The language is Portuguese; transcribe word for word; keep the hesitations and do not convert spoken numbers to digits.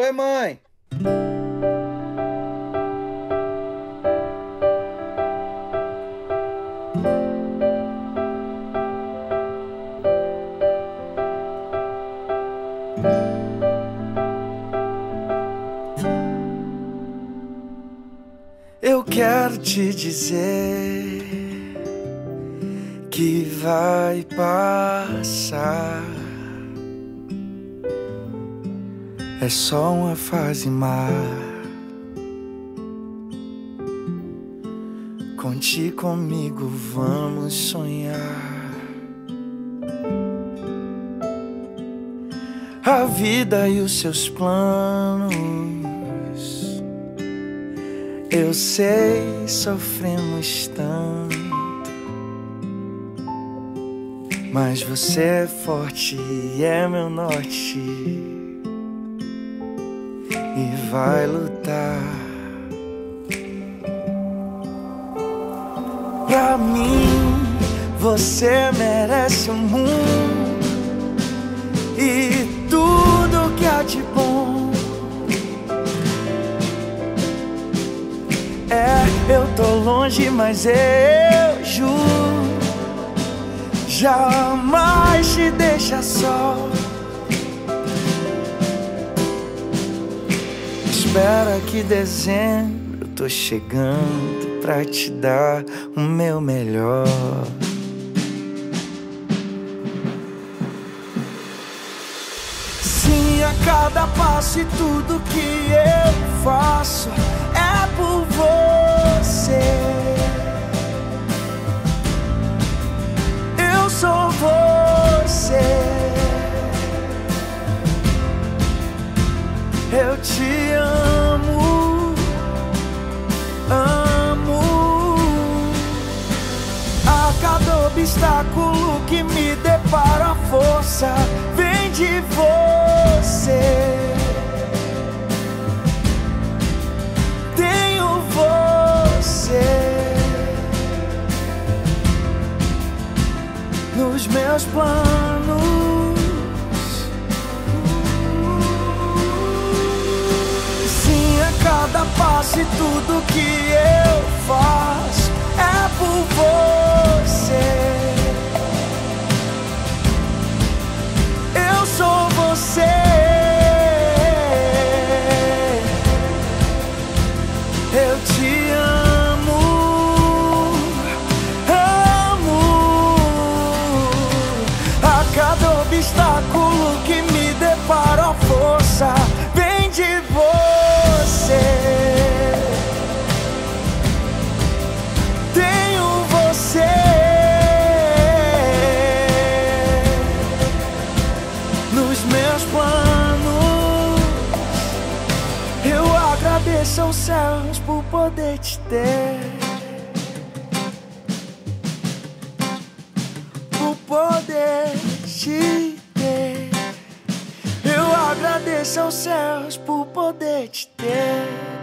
Oi, mãe! Eu quero te dizer que vai passar. É só uma fase má. Conte comigo, vamos sonhar. A vida e os seus planos, eu sei, sofremos tanto, mas você é forte e é meu norte, e vai lutar. Pra mim, você merece o mundo e tudo que há de bom. É, eu tô longe, mas eu juro, jamais te deixa só. Espera que dezembro eu tô chegando pra te dar o meu melhor. Sim, a cada passo e tudo que eu faço é por você. Eu sou você. Eu te amo, amo. A cada obstáculo que me depara, a força vem de você. Tenho você nos meus planos. Cada passo e tudo que eu faço é por você. Eu sou você. Eu te amo, amo. A cada obstáculo que me depara, a força vem de você. Tenho você nos meus planos. Eu agradeço aos céus por poder te ter, por poder te ter. Eu agradeço aos céus por poder te ter.